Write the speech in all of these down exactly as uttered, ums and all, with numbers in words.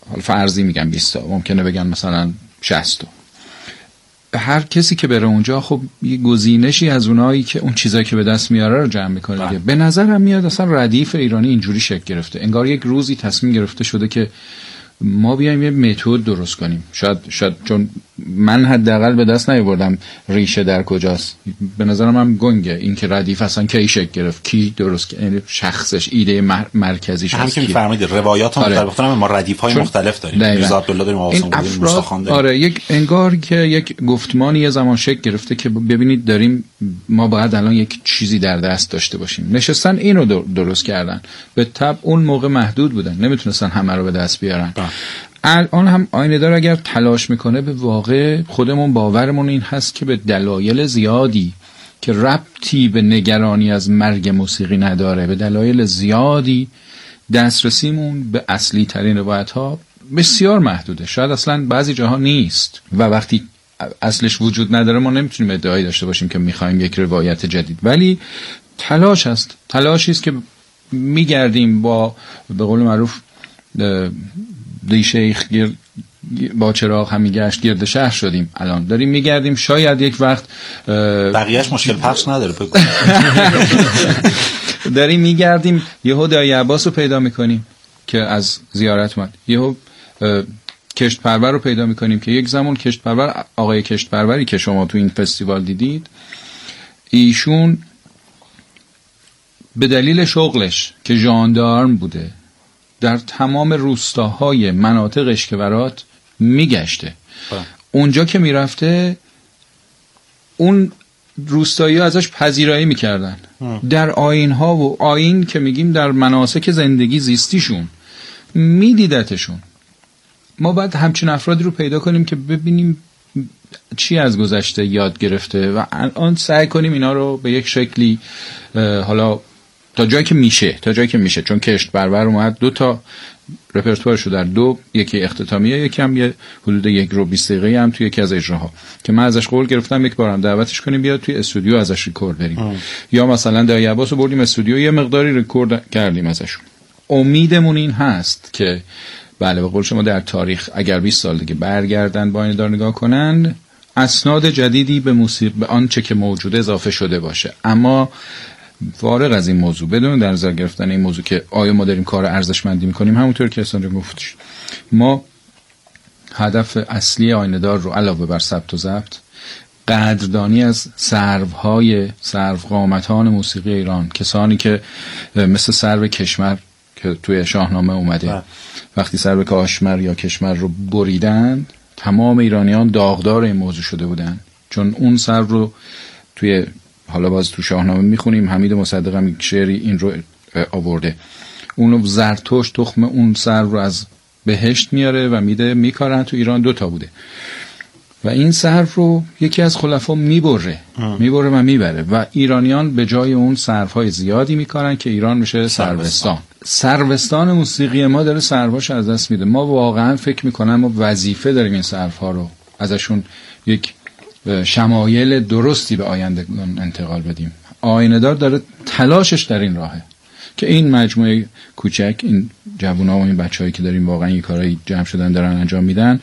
حالا فرضی میگم بیست تا، ممکنه بگن مثلا شصت تا. هر کسی که بره اونجا خب یه گزینشی از اونایی که اون چیزایی که به دست میاره رو جمع میکنه دیگه. به نظرم میاد اصلا ردیف ایرانی اینجوری شکل گرفته، انگار یک روزی تصمیم گرفته شده که ما بیایم یه متد درست کنیم. شاید شاید چون من حداقل به دست نیاوردم ریشه در کجاست، به نظرم هم گنگه این که ردیف اصلا کی شکل گرفت، کی درست کرد، شخصش، ایده مر... مرکزیش هم که می‌فرمایید روایات آره. مختلف گفتم، ما ردیف‌های مختلف داریم. میرزا عبدالله داریم، آقاسم داریم، موسی خان داریم. آره یک انگار که یک گفتمانی یه زمان شکل گرفته که ببینید داریم ما باید الان یک چیزی در دست داشته باشیم. نشستن اینو درست کردن. به طب اون موقع محدود بودن، نمیتونستن همه رو به دست بیارن. با. الان هم آینه‌دار اگر تلاش میکنه، به واقع خودمون باورمون این هست که به دلایل زیادی که ربطی به نگرانی از مرگ موسیقی نداره، به دلایل زیادی دسترسیمون به اصلی ترین روایت ها بسیار محدوده، شاید اصلا بعضی جاها نیست و وقتی اصلش وجود نداره ما نمیتونیم ادعایی داشته باشیم که میخوایم یک روایت جدید. ولی تلاش هست، تلاشی است که میگردیم با به قول معروف دی شیخ گرد با چراغ همی گشت گرد شهر شدیم. الان داریم میگردیم، شاید یک وقت بقیهش مشکل پخش نداره بگو داریم میگردیم یهو دایی عباس رو پیدا میکنیم که از زیارت اومد، یهو کشت پرور رو پیدا میکنیم که یک زمان کشت پرور، آقای کشت پروری که شما تو این فستیوال دیدید، ایشون به دلیل شغلش که ژاندارم بوده در تمام روستاهای مناطق اشکورات میگشته. اونجا که میرفته اون روستایی ها ازش پذیرایی میکردن در آیین ها و آیین که میگیم در مناسک زندگی زیستیشون میدیدتشون. ما باید همچین افرادی رو پیدا کنیم که ببینیم چی از گذشته یاد گرفته و الان سعی کنیم اینا رو به یک شکلی حالا تا جایی که میشه تا جایی که میشه چون کشت بربر اومد دو تا رپرتوارشو در دو، یکی اختتامیه، یکی هم یه حدود یک رو بیست دقیقه هم توی یکی از اجراها که من ازش قول گرفتم یک بارم دعوتش کنیم بیاد توی استودیو ازش ریکورد بریم ام. یا مثلا دایی عباسو بردیم استودیو یه مقداری ریکورد کردیم ازشون. امیدمون این هست که بله به قول شما در تاریخ اگر بیست سال دیگه برگردن با این دار نگاه کنن اسناد جدیدی به موسیقی به آنچه که موجوده اضافه شده باشه. اما فارغ از این موضوع، بدون در نظر گرفتن این موضوع که آیا ما داریم کار ارزشمندی میکنیم، همونطور که احسان جان گفتش ما هدف اصلی آینه‌دار رو علاوه بر ثبت و ضبط قدردانی از سروهای سرو قامتان موسیقی ایران، کسانی که مثل سرو کشمر که توی شاهنامه اومده ها. وقتی سرو کاشمر یا کشمر رو بریدن تمام ایرانیان داغدار این موضوع شده بودن، چون اون سرو رو توی حالا باز تو شاهنامه میخونیم، حمید مصدق هم شعری این رو آورده، اونو زرتشت تخم اون سرو رو از بهشت میاره و میده میکارن. تو ایران دوتا بوده و این سرو رو یکی از خلفا میبره میبره و میبره و ایرانیان به جای اون سروهای زیادی میکارن که ایران میشه سروستان. سروستان موسیقی ما داره سروهاش از دست میده. ما واقعا فکر میکنم ما وظیفه داریم این سروها رو ازشون یک شمایل درستی به آیندگان انتقال بدیم. آینه‌دار داره تلاشش در این راهه که این مجموعه کوچک، این جوونا و این بچه‌هایی که داریم واقعا این کارهای جمع شدن دارن انجام میدن،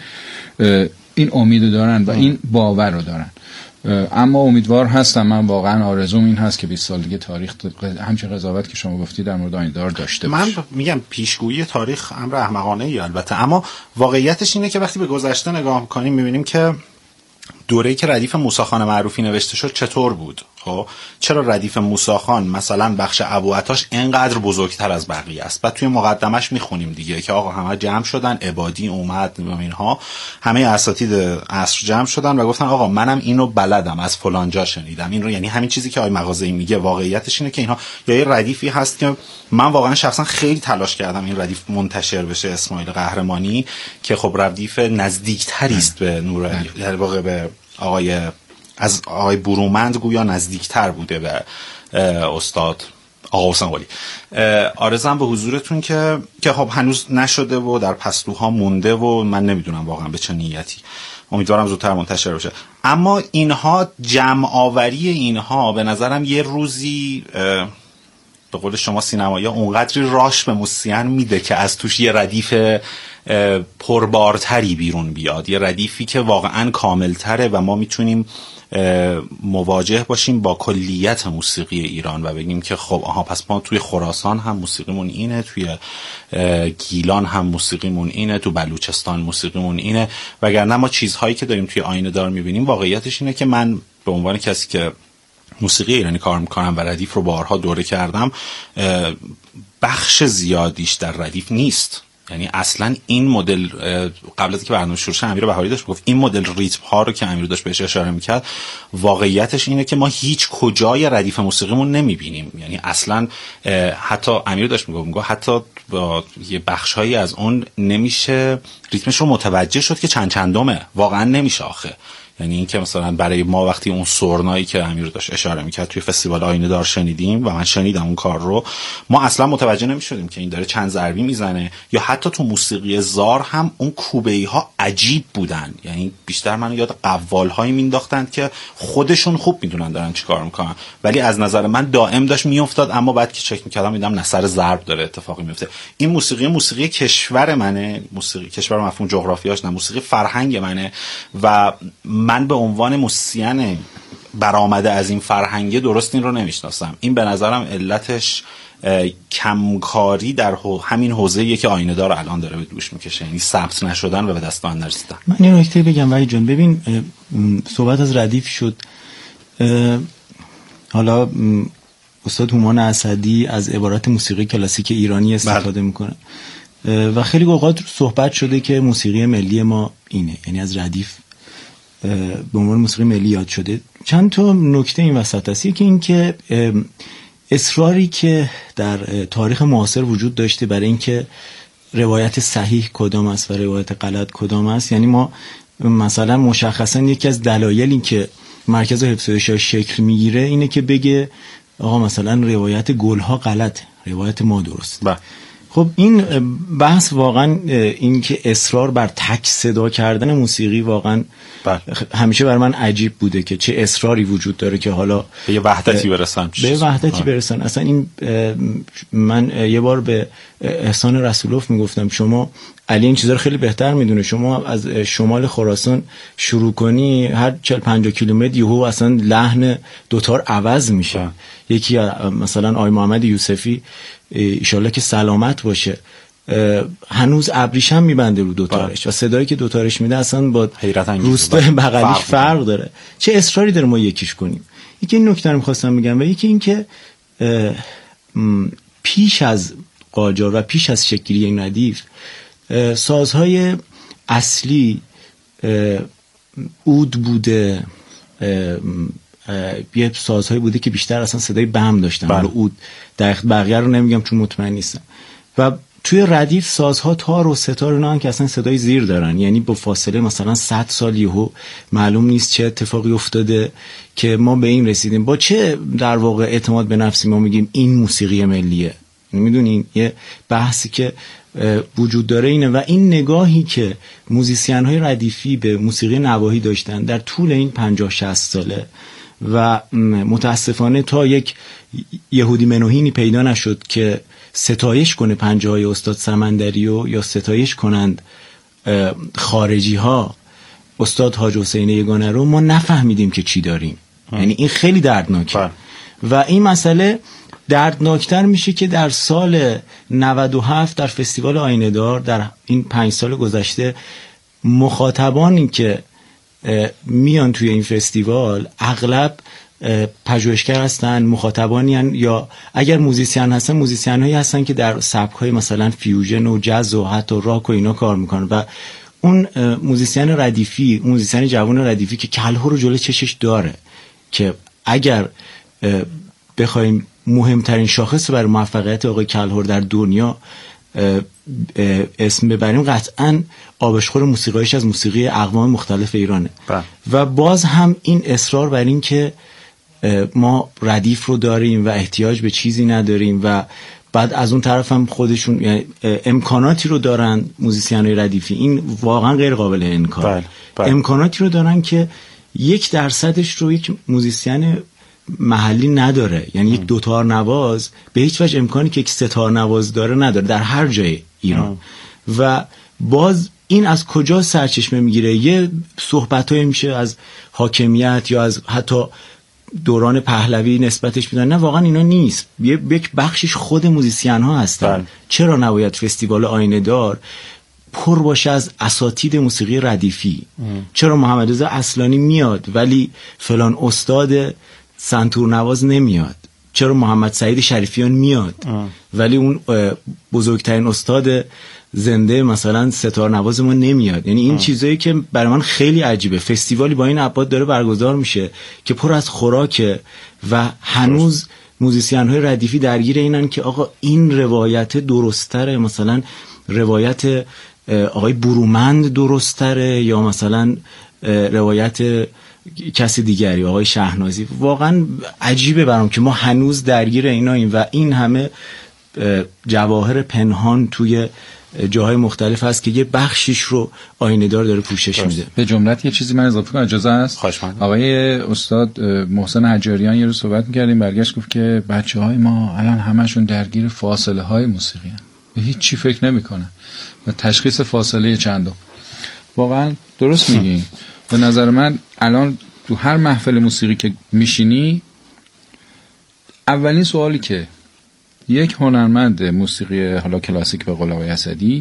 این امیدو دارن و این باور رو دارن. اما امیدوار هستم، من واقعا آرزوم این هست که بیست سال دیگه تاریخ همچین قضاوت که شما گفتی در مورد آینه‌دار داشته باشه. من میگم پیشگویی تاریخ امر احمقانه‌ای البته، اما واقعیتش اینه که وقتی به گذشته نگاه می‌کنیم می‌بینیم که دوره‌ای که ردیف موسی خان معروفی نوشته شد چطور بود. خب چرا ردیف موسی خان مثلا بخش ابوعطاش اینقدر بزرگتر از بقیه است؟ بعد توی مقدمش میخونیم دیگه که آقا همه جمع شدن، عبادی اومد و اینها، همه اساتید عصر جمع شدن و گفتن آقا منم اینو بلدم، از فلان جا شنیدم این رو. یعنی همین چیزی که آقای مغازه‌ای میگه واقعیتش اینه که اینها یا یه ردیفی هست که من واقعا شخصا خیلی تلاش کردم این ردیف منتشر بشه، اسماعیل قهرمانی، که خب ردیف نزدیکتری است به نور، در واقع به آقای از آقای برومند گویا نزدیکتر بوده به استاد آقا حسین قلی. عرضم به حضورتون که که خب هنوز نشده و در پستوها مونده و من نمیدونم واقعا به چه نیتی، امیدوارم زودتر منتشر بشه. اما اینها جمع آوری اینها به نظرم یه روزی به قول شما سینمایی اونقدری راش به موسیقین میده که از توش یه ردیف پربارتری بیرون بیاد، یه ردیفی که واقعا کاملتره و ما میتونیم مواجه باشیم با کلیت موسیقی ایران و بگیم که خب آها پس ما توی خراسان هم موسیقیمون اینه، توی گیلان هم موسیقیمون اینه، تو بلوچستان موسیقیمون اینه. وگرنه ما چیزهایی که داریم توی آینه دار میبینیم واقعیتش اینه که من به عنوان کسی که موسیقی ایرانی کار میکنم و ردیف رو بارها دوره کردم، بخش زیادیش در ردیف نیست. یعنی اصلا این مدل قبل از اینکه برنامه شروع شه امیر بهاری داشت میگفت این مدل ریتم ها رو که امیر داشت بهش اشاره میکرد، واقعیتش اینه که ما هیچ کجای ردیف موسیقیمون نمیبینیم. یعنی اصلا حتی امیر داشت میگفت میگفت حتی با یه بخشایی از اون نمیشه ریتمش رو متوجه شد که چند چندمه، واقعا نمیشه آخه. یعنی این که مثلا برای ما وقتی اون سرنایی که امیر داشت اشاره میکرد توی فستیوال آینه دار شنیدیم و من شنیدم اون کار رو، ما اصلا متوجه نمیشدیم که این داره چند ضربی میزنه. یا حتی تو موسیقی زار هم اون کوبه‌ای ها عجیب بودن، یعنی بیشتر منو یاد قوال هایی مینداختند که خودشون خوب میدونن دارن چیکار میکنن، ولی از نظر من دائم داشت میافتاد، اما بعد که چک میکردم دیدم نه سر ضرب داره اتفاقی میفته. این موسیقی موسیقی کشور منه، موسیقی کشور مفهوم جغرافیاش نه، موسیقی فرهنگ منه و من به عنوان موسیقین برآمده از این فرهنگه درست این رو نمیشناسم. این به نظرم علتش کمکاری در همین حوزه‌ایه که آینه دار الان داره به دوش میکشه، یعنی ثبت نشدن و به دست آن نرسیدن. من یه نکته بگم وحید جان، ببین صحبت از ردیف شد، حالا استاد هومان اسدی از عبارت موسیقی کلاسیک ایرانی استفاده میکنه و خیلی اوقات صحبت شده که موسیقی ملی ما اینه، یعنی از ردیف به عنوان موسیقی ملی یاد شده. چند تا نکته این وسط هست. یکی این که اصراری که در تاریخ معاصر وجود داشته برای اینکه روایت صحیح کدام است و روایت غلط کدام است، یعنی ما مثلا مشخصا یکی از دلایل این که مرکز حفظ و ارشاد شکل میگیره اینه که بگه آقا مثلا روایت گلها غلط، روایت ما درست. با. خب این بحث واقعا این که اصرار بر تک صدا کردن موسیقی واقعا بله. همیشه بر من عجیب بوده که چه اصراری وجود داره که حالا به یه وحدتی برسن به وحدتی برسن. اصلا این من یه بار به احسان رسولوف میگفتم شما علی این چیزا رو خیلی بهتر میدونه، شما از شمال خراسان شروع کنی هر چهل پنجاه کیلومتر یهو اصلا لحن دوتار عوض میشه. بله. یکی مثلا آقای محمد یوسفی ایشالله که سلامت باشه هنوز ابریشم میبنده رو دوتارش و صدایی که دوتارش میده اصلا با روسته بغلیش فرق داره. چه اصراری داره ما یکیش کنیم؟ یکی این نکته رو میخواستم بگم و یکی این که پیش از قاجار و پیش از شکلی این ردیف سازهای اصلی عود بوده، یه سازهایی بوده که بیشتر اصلا صدای بم داشتن، حالا عود دقیق بقیه رو نمیگم چون مطمئن نیستم. و توی ردیف سازها تار و ستار اونا هم که اصلا صدای زیر دارن، یعنی با فاصله مثلا صد سال یهو معلوم نیست چه اتفاقی افتاده که ما به این رسیدیم. با چه در واقع اعتماد به نفسی ما میگیم این موسیقی ملیه؟ میدونین یه بحثی که وجود داره اینه و این نگاهی که موزیسین های ردیفی به موسیقی نواحی داشتن در طول این پنجاه شصت ساله و متاسفانه تا یک یهودی منوهینی پیدا نشد که ستایش کنه پنجه های استاد سمندریو یا ستایش کنند خارجی ها استاد حاج حسین یگانه رو، ما نفهمیدیم که چی داریم. یعنی این خیلی دردناکه و این مسئله دردناکتر میشه که در سال نود و هفت در فستیوال آینه دار در این پنج سال گذشته مخاطبانی که میان توی این فستیوال اغلب پژوهشگر هستن، مخاطبانی هستن یا اگر موزیسین هستن موزیسین هایی هستن که در سبک های مثلا فیوژن و جاز و حتی راک و اینا کار میکنن و اون موزیسین ردیفی، موزیسین جوان ردیفی که کلهو رو جلوی چشش داره که اگر بخوایم مهمترین شاخص برای موفقیت آقای کلهر در دنیا اسم ببریم قطعاً آبشخور موسیقیش از موسیقی اقوام مختلف ایرانه. با. و باز هم این اصرار بر این که ما ردیف رو داریم و احتیاج به چیزی نداریم و بعد از اون طرف هم خودشون یعنی امکاناتی رو دارن موزیسین‌های ردیفی، این واقعا غیر قابل انکار. امکاناتی رو دارن که یک درصدش رو یک موزیسین محلی نداره، یعنی یک دوتار نواز به هیچ وجه امکانی که یک ستار نواز داره نداره در هر جای ایران. ام. و باز این از کجا سرچشمه میگیره؟ یه صحبتایی میشه از حاکمیت یا از حتی دوران پهلوی نسبتش میدن، نه واقعا اینا نیست. یک بخشش خود موزیسین ها هستن. چرا نباید فستیوال آینه دار پر باشه از اساتید موسیقی ردیفی؟ ام. چرا محمد رضا اصلانی میاد ولی فلان استاد سنتور نواز نمیاد؟ چرا محمد سعید شریفیان میاد ام. ولی اون بزرگترین استاد زنده مثلا ستار نواز ما نمیاد؟ یعنی این ام. چیزایی که برای من خیلی عجیبه. فستیوالی با این ابعاد داره برگزار میشه که پر از خوراکه و هنوز موزیسین های ردیفی درگیر اینن که آقا این روایت درستره، مثلا روایت آقای برومند درستره یا مثلا روایت کسی دیگری، آقای شهنازی. واقعا عجیبه برام که ما هنوز درگیر ایناییم و این همه جواهر پنهان توی جاهای مختلف هست که یه بخشیش رو آینه دار داره پوشش میده. به جملت یه چیزی من اضافه کنم اجازه است؟ آقای استاد محسن حجاریان یه روز صحبت می‌کردیم، برگشت گفت که بچه‌های ما الان همشون درگیر فاصله های موسیقی هستن، به هیچ چی فکر نمی‌کنن و تشخیص فاصله چندم. واقعا درست میگین. به نظر من الان تو هر محفل موسیقی که میشینی، اولین سوالی که یک هنرمند موسیقی حالا کلاسیک به قول آقای اسدی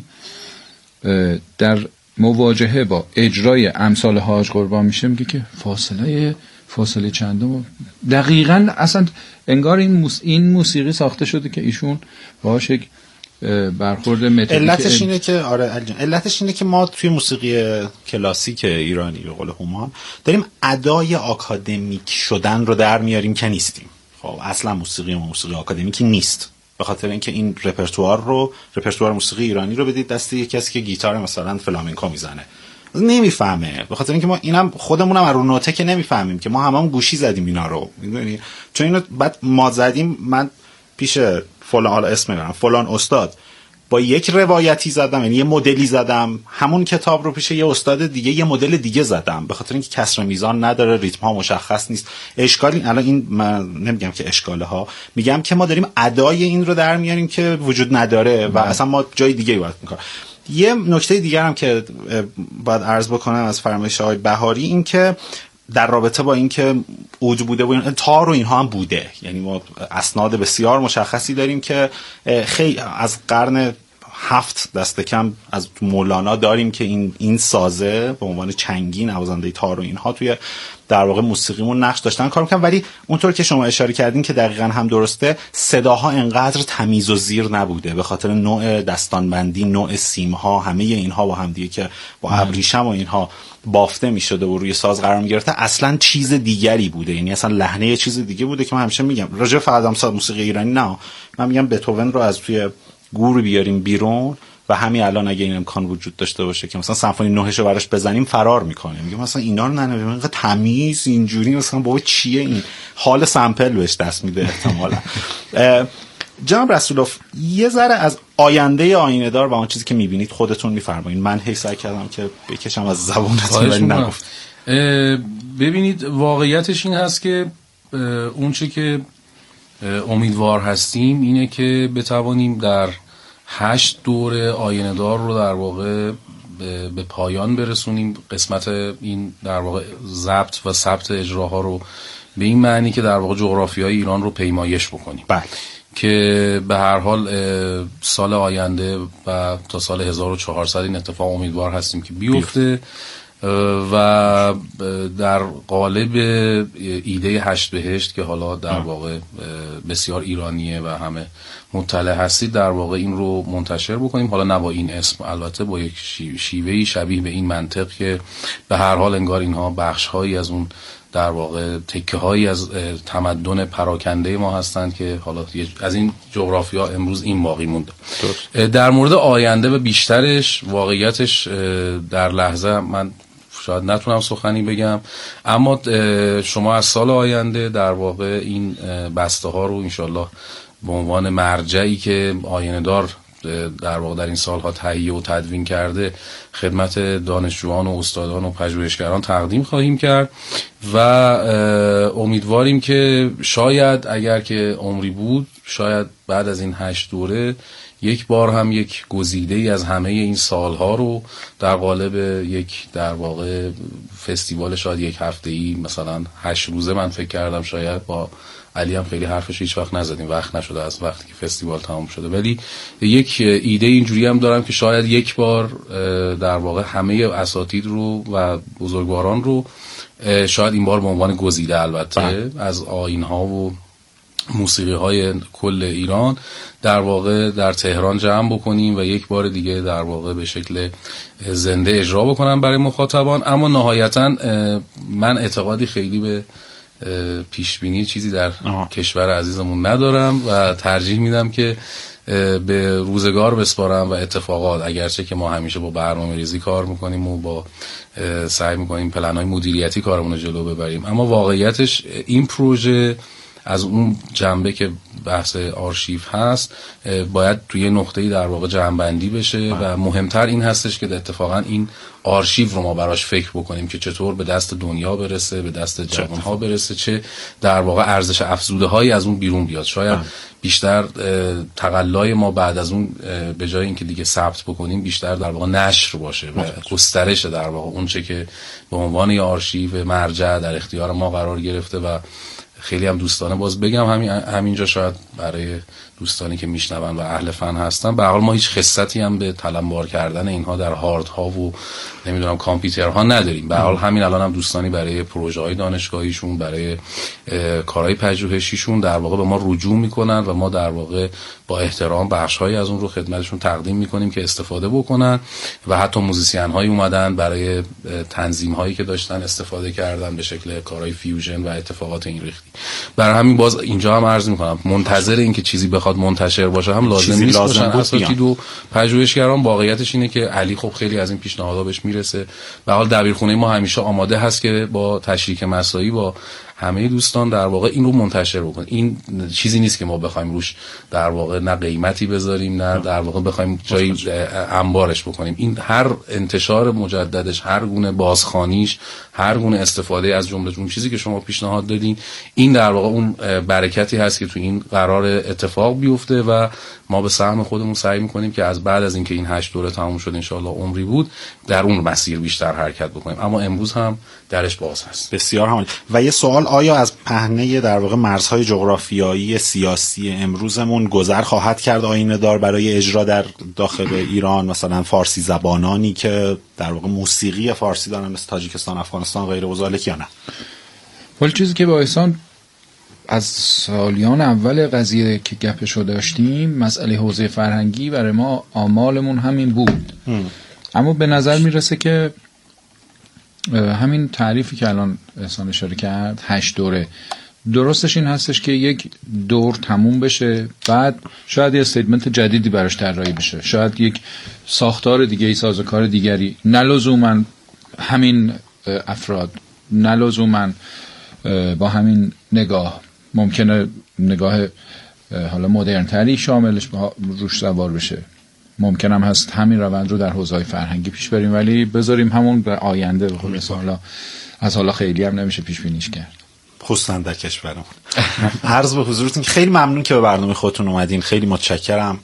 در مواجهه با اجرای امثال حاج قربان میشه، میگه که فاصله فاصله چندم. دقیقاً اصلا انگار این موس... این موسیقی ساخته شده که ایشون باهاش یک برخورد متدیک. علتش اینه که آره الجان. علتش اینه که ما توی موسیقی کلاسیک ایرانی به قول هومان داریم ادای آکادمیک شدن رو در میاریم که نیستیم. خب اصلا موسیقی ما موسیقی آکادمیکی نیست، به خاطر اینکه این رپرتوار رو رپرتوار موسیقی ایرانی رو بدید دست یک کسی که گیتار مثلا فلامنکو میزنه، نمیفهمه. به خاطر اینکه ما اینم خودمونم از رو نوته که نمیفهمیم که ما هممون گوشی زدیم اینا رو، میدونی؟ چون اینو بعد ما زدیم. من پیش فلان حالا اسم میبرم فلان استاد با یک روایتی زدم، یعنی یه مدلی زدم، همون کتاب رو پیش یه استاد دیگه یه مدل دیگه زدم، به خاطر اینکه کسر میزان نداره، ریتم ها مشخص نیست. اشکالی الان این من نمیگم که اشکاله ها، میگم که ما داریم ادای این رو در میاریم که وجود نداره و اصلا ما جای دیگه باید میکنیم. یه نکته دیگه هم که باید عرض بکنم از فرمایش آقای بهاری، این که در رابطه با این که اوج بوده و تار و اینها هم بوده، یعنی ما اسناد بسیار مشخصی داریم که خیلی از قرن هفت دست کم از مولانا داریم که این این سازه به عنوان چنگی نوازنده تار و اینها توی در واقع موسیقیمون نقش داشتن کار میکنن. ولی اونطور که شما اشاره کردین که دقیقاً هم درسته، صداها انقدر تمیز و زیر نبوده به خاطر نوع دستانبندی، نوع سیمها، همه اینها با هم دیگه که با ابریشم و اینها بافته میشده و روی ساز قرار میگرفته، اصلا چیز دیگری بوده. یعنی اصلا لحنه یه چیز دیگه بوده که من همیشه میگم راجع فقط هم ساز موسیقی ایرانی نه، من میگم بتوون رو از توی گور بیاریم بیرون و همین الان اگه این امکان وجود داشته باشه که مثلا سمفونی نهشو براش بزنیم فرار میکنه، میگه مثلا اینا رو ننویم، اینقدر تمیز اینجوری مثلا بابا چیه این، حال سمپل بهش دست میده احتمالاً. جناب رسولوف یه ذره از آینده آینه دار و اون چیزی که میبینید خودتون میفرمایید. من هی سعی کردم که بکشم از زبونتون ولی نگفت. ببینید واقعیتش این هست که اون چه که امیدوار هستیم اینه که بتوانیم در هشت دوره آینه دار رو در واقع به پایان برسونیم. قسمت این در واقع ضبط و ثبت اجراها رو به این معنی که در واقع جغرافیای ایران رو پیمایش بکنیم. بله. که به هر حال سال آینده و تا سال هزار و چهارصد این اتفاق امیدوار هستیم که بیفته و در قالب ایده هشت بهشت که حالا در واقع بسیار ایرانیه و همه مطلع هستید در واقع این رو منتشر بکنیم. حالا نه با این اسم، البته با یک شیوهی شبیه به این منطق که به هر حال انگار اینها بخش‌هایی از اون در واقع تکه هایی از تمدن پراکنده ما هستند که حالا از این جغرافیا امروز این باقی مونده. در مورد آینده و بیشترش واقعیتش در لحظه من شاید نتونم سخنی بگم، اما شما از سال آینده در واقع این بسته ها رو انشالله به عنوان مرجعی که آینه دار در واقع در این سالها تهیه و تدوین کرده خدمت دانشجویان و استادان و پژوهشگران تقدیم خواهیم کرد و امیدواریم که شاید اگر که عمری بود شاید بعد از این هشت دوره یک بار هم یک گزیده ای از همه این سالها رو در قالب یک در واقع فستیوال شاید یک هفته‌ای مثلا هشت روزه من فکر کردم شاید با علی هم خیلی حرفش هیچ وقت نزدیم، وقت نشده از وقتی که فستیوال تمام شده، ولی یک ایده اینجوری هم دارم که شاید یک بار در واقع همه اساتید رو و بزرگواران رو شاید این بار به عنوان گزیده البته بله. از آیین‌ها و موسیقی های کل ایران در واقع در تهران جمع بکنیم و یک بار دیگه در واقع به شکل زنده اجرا بکنم برای مخاطبان. اما نهایتاً من اعتقادی خیلی به پیشبینی چیزی در آه. کشور عزیزمون ندارم و ترجیح میدم که به روزگار بسپارم و اتفاقات، اگرچه که ما همیشه با برنامه ریزی کار میکنیم و با سعی میکنیم پلن‌های مدیریتی کارمون رو جلو ببریم، اما واقعیتش این پروژه از اون جنبه که بحث آرشیو هست باید توی نقطه‌ای در واقع جمع‌بندی بشه و مهمتر این هستش که اتفاقا این آرشیو رو ما براش فکر بکنیم که چطور به دست دنیا برسه، به دست جوان‌ها برسه، چه در واقع ارزش افزوده هایی از اون بیرون بیاد. شاید بیشتر تقلای ما بعد از اون به جای اینکه دیگه ثبت بکنیم بیشتر در واقع نشر باشه و گسترش در واقع اون چه که به عنوان یه آرشیو مرجع در اختیار ما قرار گرفته. و خیلی هم دوستانه باز بگم همین همینجا شاید برای دوستانی که میشنون و اهل فن هستن، به هر حال ما هیچ خصتی هم به تلمبار کردن اینها در هاردها و نمیدونم کامپیوترها نداریم. به هر حال همین الان هم دوستانی برای پروژه‌های دانشگاهیشون، برای کارهای پژوهشیشون در واقع به ما رجوع میکنن و ما در واقع با احترام بخش‌هایی از اون رو خدمتشون تقدیم میکنیم که استفاده بکنن و حتی موزیسین‌هایی اومدن برای تنظیم‌هایی که داشتن استفاده کردن به شکل کارهای فیوژن و اتفاقات این ریختی. برای همین باز اینجا هم عرض میکنم منتظر این که چیزی بخواد منتشر باشه هم لازم نیست باشن اساتید و پژوهشگران. واقعیتش اینه که علی خب خیلی از این پیشنهادها بهش میرسه. به حال دبیرخونه ما همیشه آماده هست که با تشریک مساعی با همه دوستان در واقع این رو منتشر بکنیم. این چیزی نیست که ما بخوایم روش در واقع نه قیمتی بذاریم نه در واقع بخوایم جایی انبارش بکنیم. این هر انتشار مجددش، هر گونه بازخوانیش، هر گونه استفاده از جمله اون چیزی که شما پیشنهاد دادین، این در واقع اون برکتی هست که تو این قرار اتفاق بیفته و ما به سهم خودمون سعی میکنیم که از بعد از اینکه این هشت دوره تموم شد انشالله عمری بود در اون مسیر بیشتر حرکت بکنیم. اما امروز هم درش باز هست. بسیار عالی. و یه سوال، آیا از پهنه در واقع مرزهای جغرافیایی سیاسی امروزمون گذر خواهد کرد آینه دار برای اجرا در داخل ایران، مثلا فارسی زبانانی که در واقع موسیقی فارسی دارن مثل تاجیکستان، افغانستان غیره و ذالک یا نه؟ ولی چیزی که با احسان از سالیان اول قضیه که گپشو داشتیم، مسئله حوزه فرهنگی برای ما آمالمون همین بود. هم. اما به نظر میرسه که همین تعریفی که الان احسان اشاره کرد، هشت دوره، درستش این هستش که یک دور تموم بشه، بعد شاید یه استیتمنت جدیدی براش طراحی بشه، شاید یک ساختار دیگه ای، سازوکار دیگری، نه لزوما همین افراد، نه لزوما با همین نگاه، ممکنه نگاه حالا مدرن تری شاملش روش سوار بشه، ممکن هم هست همین روند رو در حوزه‌های فرهنگی پیش بریم، ولی بذاریم همون به آینده به خلاص حالا از حالا خیلی هم نمیشه پیش بینیش کرد، خصوصا در کشورمون. عرض به حضورتون که خیلی ممنون که به برنامه خودتون اومدین، خیلی متشکرم.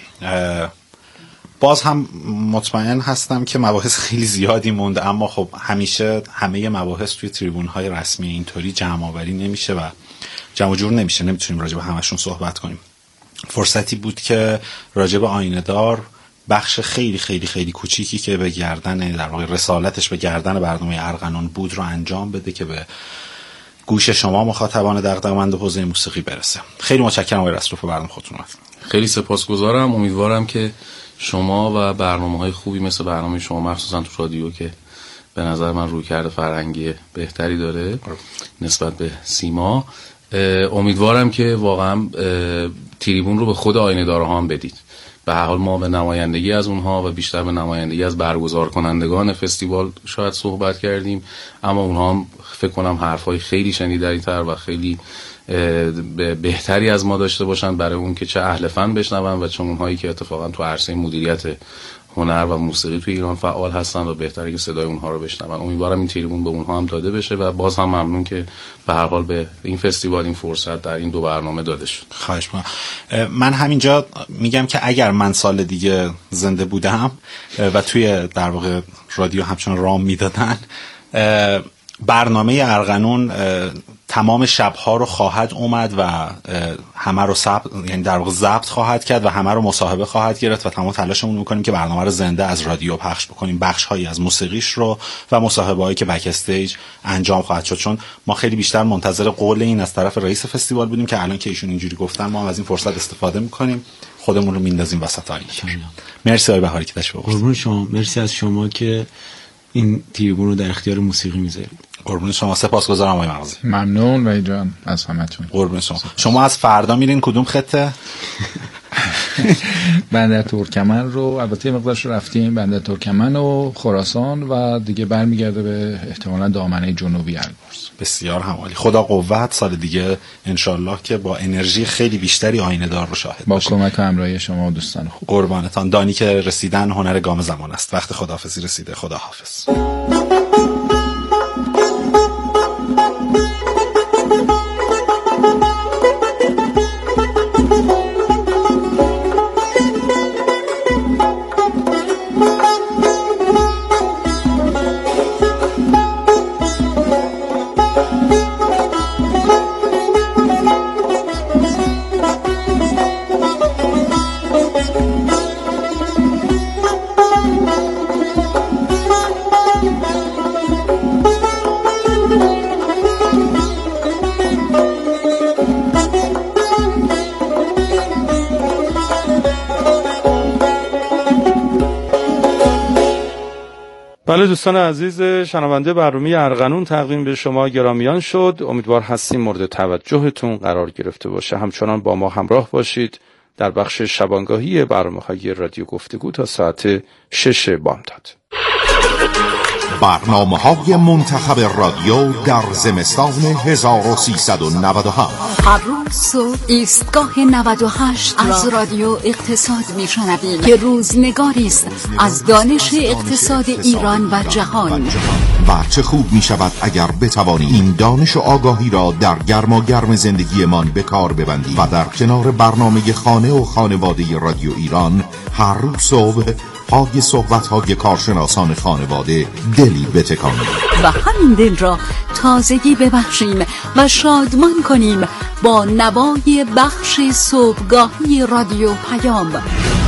باز هم مطمئن هستم که مباحث خیلی زیادی مونده، اما خب همیشه همه مباحث توی تریبون‌های رسمی اینطوری جمع آوری نمیشه و جمع جور نمیشه، نمیتونیم راجع به همشون صحبت کنیم. فرصتی بود که راجع به آینه دار بخش خیلی خیلی خیلی کوچیکی که به گردن در واقع رسالتش به گردن برنامه ارغنون بود رو انجام بده که به گوش شما مخاطبان دغدغه‌مند حوزه موسیقی برسه. خیلی متشکرم آقای رسولوف به برنامه خودتون اومد. خیلی سپاسگزارم. امیدوارم که شما و برنامه‌های خوبی مثل برنامه شما مخصوصا تو رادیو که به نظر من رویکرد فرهنگی بهتری داره نسبت به سیما، امیدوارم که واقعا تریبون رو به خود آینه دارها هم بدید. به هر حال ما به نمایندگی از اونها و بیشتر به نمایندگی از برگزار کنندگان فستیوال شاید صحبت کردیم، اما اونها هم فکر کنم حرفای خیلی شنیدنی‌تر و خیلی بهتری از ما داشته باشن برای اون که چه اهل فن بشنون و چه اونهایی که اتفاقا تو عرصه مدیریت هنر و موسیقی تو ایران فعال هستن و بهتره که صدای اونها رو بشنون. امیدوارم این تریبون به اونها هم داده بشه و باز هم ممنون که به هر حال به این فستیوال این فرصت در این دو برنامه داده شد. خواهش می‌کنم. من همینجا میگم که اگر من سال دیگه زنده بودم و توی در واقع رادیو همچنان رام میدادن، برنامه ارغنون تمام شب‌ها رو خواهد اومد و همه رو ثبت، یعنی در واقع ضبط خواهد کرد و همه رو مصاحبه خواهد گرفت و تمام تلاشمون می‌کنیم که برنامه رو زنده از رادیو پخش بکنیم، بخش‌هایی از موسیقیش رو و مصاحبه‌هایی که بک استیج انجام خواهد شد، چون ما خیلی بیشتر منتظر قول این از طرف رئیس فستیوال بودیم که الان که ایشون اینجوری گفتن ما هم از این فرصت استفاده می‌کنیم، خودمون رو میندازیم وسط آینه. مرسی آقای بهاری که تشریف آوردید. قربون شما. مرسی از شما که این تریبون رو در اختیار موسیقی میذارید. قربون شما. سپاسگزارم آقای مغازی. ممنون وحید جان از همتون. قربون شما. شما از فردا میرین کدوم خطه؟ بندر ترکمن رو البته مقدارش رفتیم، بندر ترکمن و خراسان و دیگه برمیگرده به احتمالاً دامنه جنوبی البرز. بسیار همالی. خدا قوت. سال دیگه انشالله که با انرژی خیلی بیشتری آینه دار رو شاهد با باشیم. کمک و همراهی شما و دوستان خوب. قربانتان. دانی که رسیدن هنر گام زمان است. وقت خداحافظی رسیده. خداحافظ. بله دوستان عزیز، شنونده برنامه ارغنون تقدیم به شما گرامیان شد. امیدوار هستیم مورد توجهتون قرار گرفته باشه. همچنان با ما همراه باشید در بخش شبانگاهی برنامه‌های رادیو گفتگو تا ساعت شش بامداد. برنامه‌های منتخب رادیو در زمستان هزار و سیصد و نود و هفت. هر روز صبح ایستگاه نود و هشت از رادیو اقتصاد میشنویم که روزنگاری است از دانش اقتصاد ایران و جهان. و چه خوب می شود اگر بتوانی این دانش و آگاهی را در گرما گرم زندگیمان به کار ببندی و در کنار برنامه خانه و خانواده رادیو ایران هر روز صبح پای صحبت‌های کارشناسان خانواده دلی بتکانیم و همین دل را تازگی ببخشیم و شادمان کنیم با نوای بخش صبحگاهی رادیو پیام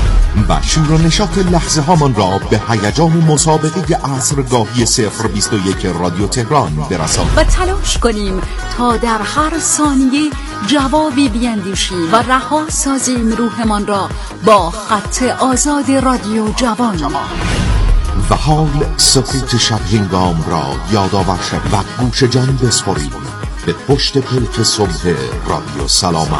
و شور و نشاط لحظه هامان را به هیجان مسابقه عصرگاهی صفر بیست و یک رادیو تهران برسانیم و تلاش کنیم تا در هر ثانیه جوابی بیندیشیم و رها سازیم روحمان را با خط آزاد رادیو جوان. و حال سکوت شب هنگام را یادآور شویم و گوش جان بسپاریم به پشت پلک صبح رادیو سلامت.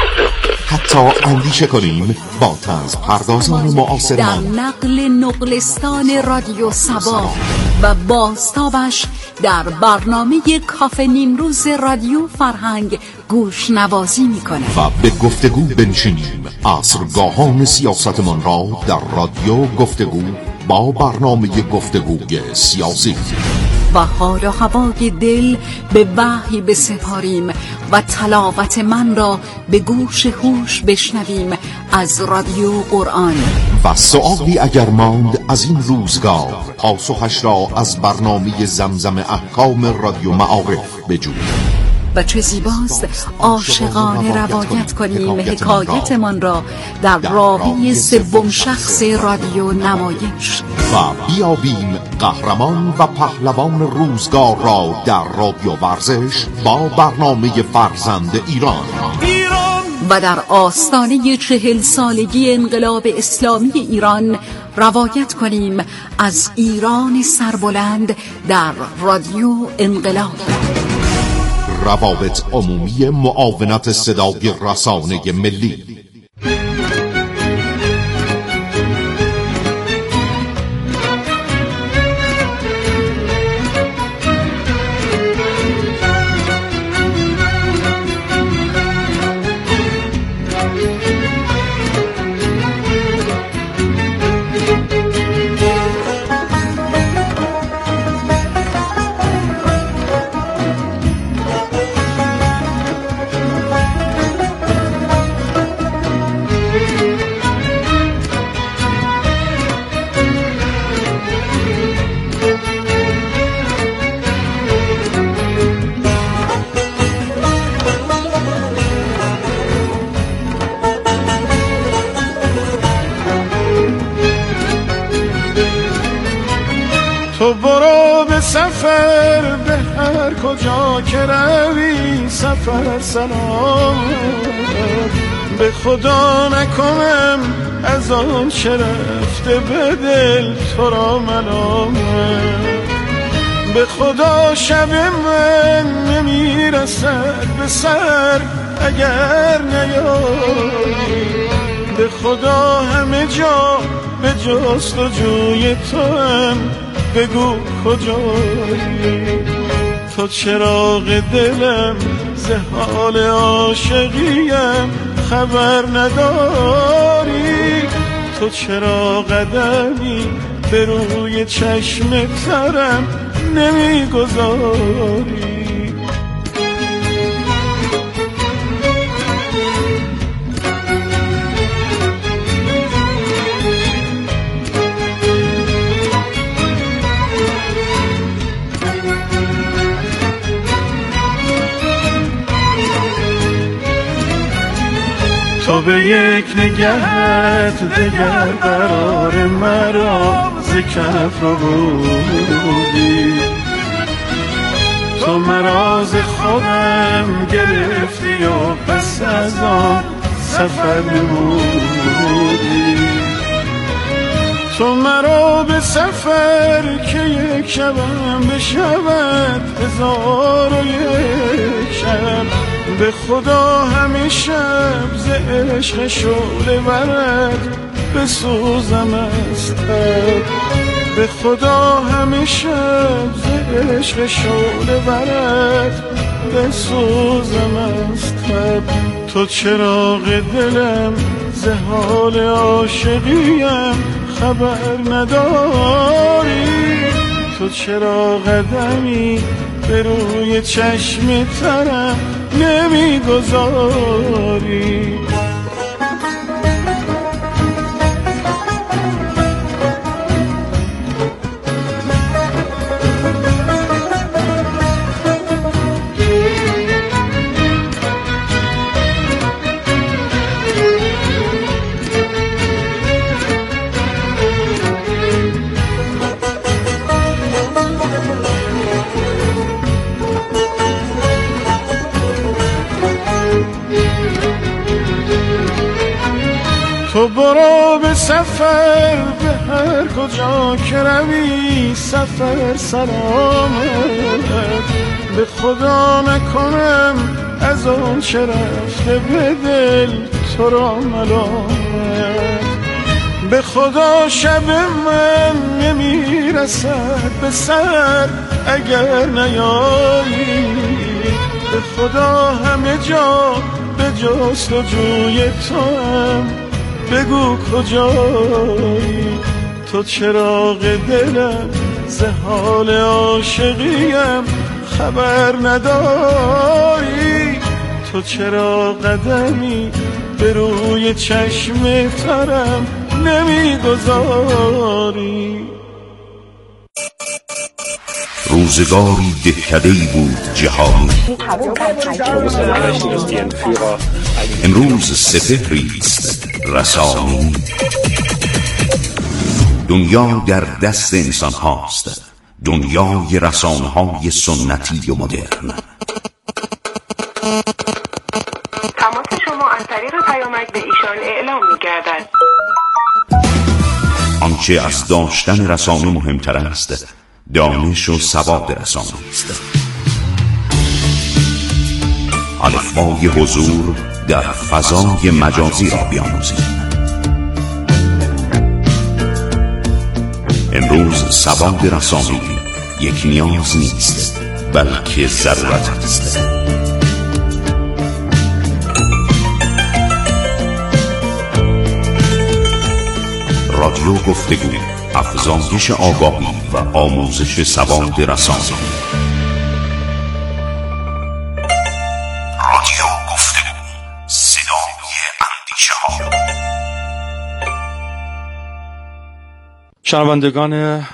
حتی اندیشه کنیم با طنز پردازان معاصرمان در نقل نقلستان رادیو سبا و بازتابش در برنامه کافه نیمروز رادیو فرهنگ گوش نوازی میکنه و به گفتگو بنشینیم عصرگاهان سیاستمان را در رادیو گفتگو با برنامه گفتگوی سیاسی و حال و هوای دل به وحی بسپاریم و تلاوت من را به گوش هوش بشنویم از رادیو قرآن. و سؤالی اگر ماند از این روزگار پاسخش را از برنامه زمزم احکام رادیو معارف بجوییم. و چه زیباست عاشقانه روایت کنیم حکایتمان را در راوی سوم شخص رادیو نمایش و بیابیم قهرمان و پهلوان روزگار را در رادیو ورزش با برنامه فرزند ایران. و در آستانه چهل سالگی انقلاب اسلامی ایران روایت کنیم از ایران سربلند در رادیو انقلاب. روابط عمومی معاونت صدای رسانه ملی. تو برو به سفر به هر کجا که روی سفر سلام، به خدا نکنم از آن چه رفته به دل تو را ملامت، به خدا شب من نمیرسد به سر اگر نیایی، به خدا همه جا به جستجوی تو هم بگو کجایی، تو چراغ دلم ز حال عاشقیم خبر نداری، تو چرا قدمی به روی چشم ترم نمیگذاری. تو به یک نگهت دگر قرار مرا ز کف رو بودی، تو مرا ز خودم گرفتی و پس از آن سفر نمودی، تو مرا به سفر که یک شبم بشود هزار و یک شب، به خدا همه شب ز عشق شعله برد بسوزم از تب، به خدا همه شب ز عشق شعله برد بسوزم از تب، تو چراغ دلم ز حال عاشقیم خبر نداری، تو چرا قدمی به روی چشم ترم نمیگذاری. تو برو به سفر به هر کجا که روی سفر سلامت، به خدا نکنم از آن چه رفته به دل تو را ملامت، به خدا شب من نمیرسد به سر اگر نیایی، به خدا همه جا به جستجوی تو هم بگو کجایی، تو چراغ دلم ز حال عاشقیم خبر نداری، تو چرا قدمی به روی چشم ترم نمیگذاری. روزگاری دهکده‌ای بود جهانی، امروز سپهریست رسانی، دنیا در دست انسان هاست، دنیای رسانه های سنتی و مدرن. تماس شما از طریق پیامک به ایشان اعلام می گردد. آنچه از داشتن رسانه مهمتر است دانش و سواد رسانه است. الفبای حضور در فضای مجازی را بیاموزید. امروز سواد رسانه‌ای یک نیاز نیست بلکه ضرورت است. رادیو گفتگو، افزایش آگاهی و آموزش سواد رسانه‌ای. رادیو گفتگو، صدای اندیشه ها. شنوندگان